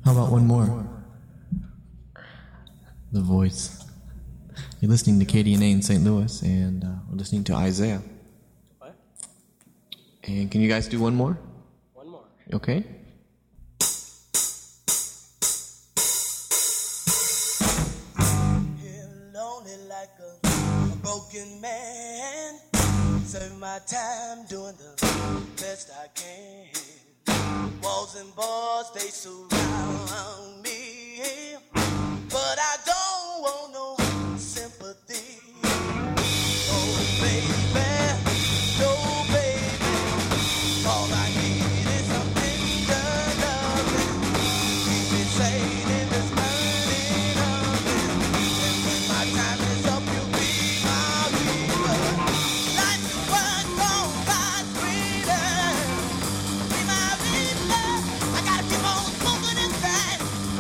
How about one more? The Voice. You're listening to KDNA in St. Louis, and we're listening to Isaiah. What? And can you guys do one more? One more. Okay. Lonely like a broken man. Serve my time doing the best I can. Walls and bars, they surround me. But I don't want no sympathy. Oh, baby, no, baby. All I need is something to love me. Keep me sane in this burning oven. And when my time is up, you'll be my reaper. Life's a word gone by freedom. Be my reaper. I gotta keep on smoking inside.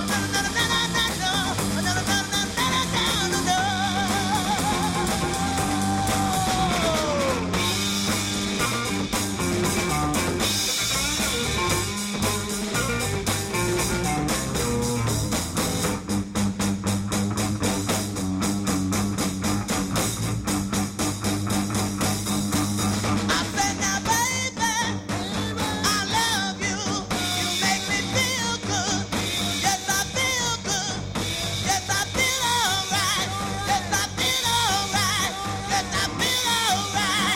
I said now, baby, I love you. You make me feel good. Yes, I feel good. Yes, I feel alright. Yes, I feel alright. Yes, I feel alright.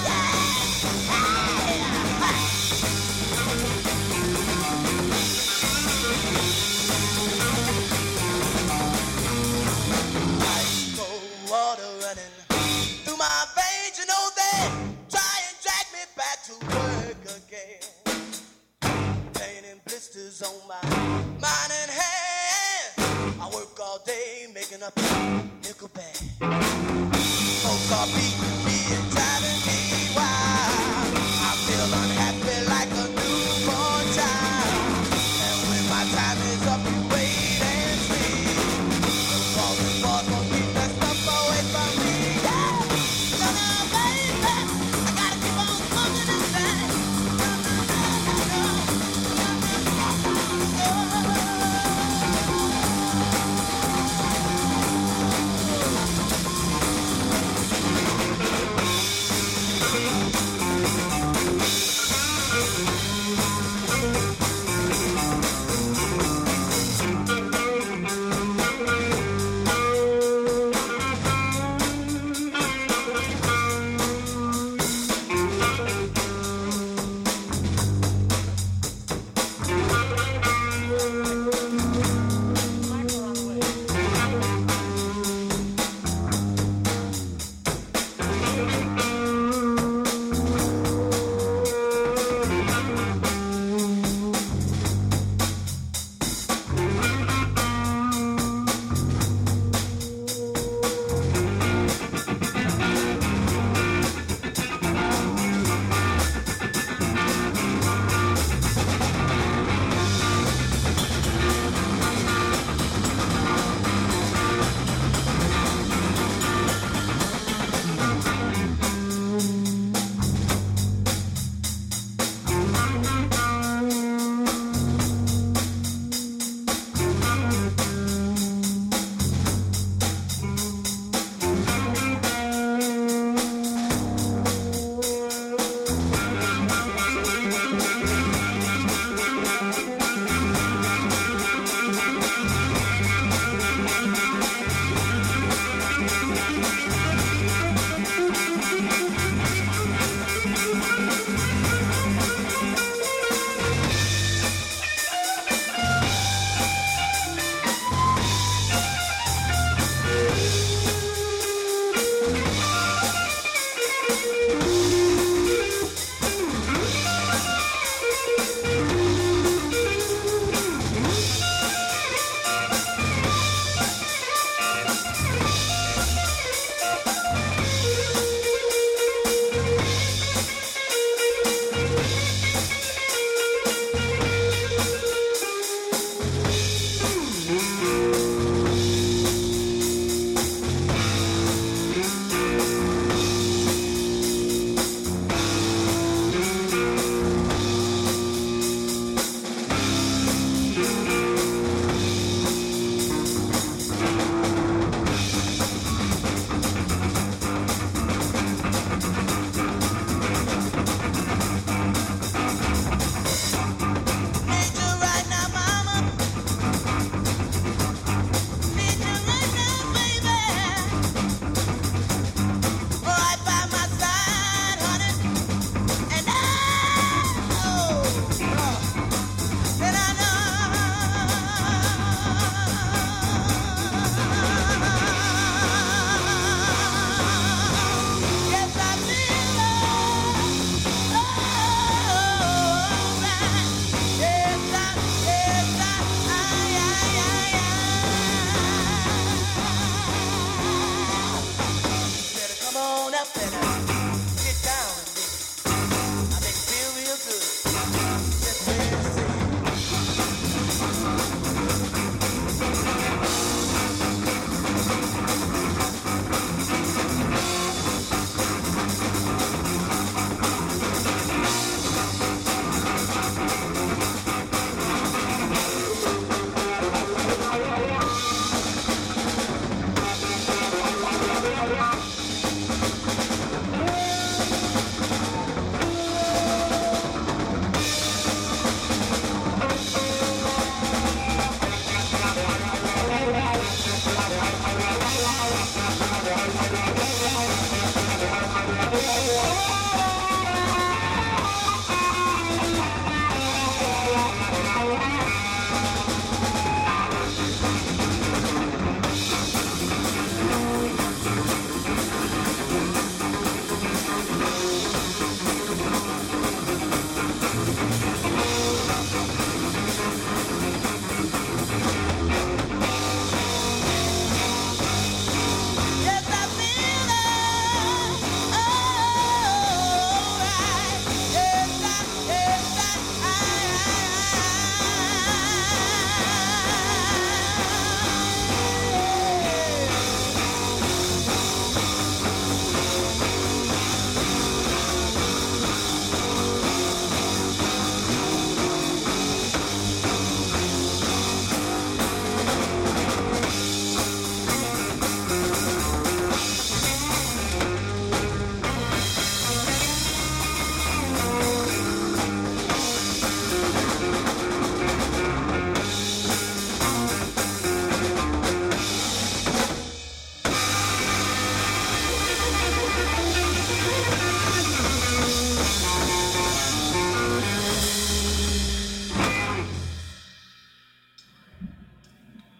Ice cold water running through my veins, you know they try and drag me back to work again. Pain and blisters on my mind and hand. I work all day making up nickel bag. Folks are beating me and driving me wild. I feel unhappy like a newborn child. And when my time is up, you wait and see. Those walls and bars won't keep that stuff away from me. Yeah. No, no, baby, I gotta keep on smoking inside.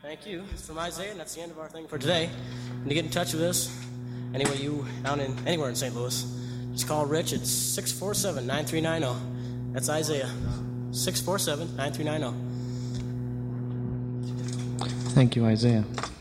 Thank you. It's from Isaiah, and that's the end of our thing for today. And to get in touch with us, anyway, anywhere in St. Louis, just call Rich at 647-9390. That's Isaiah, 647-9390. Thank you, Isaiah.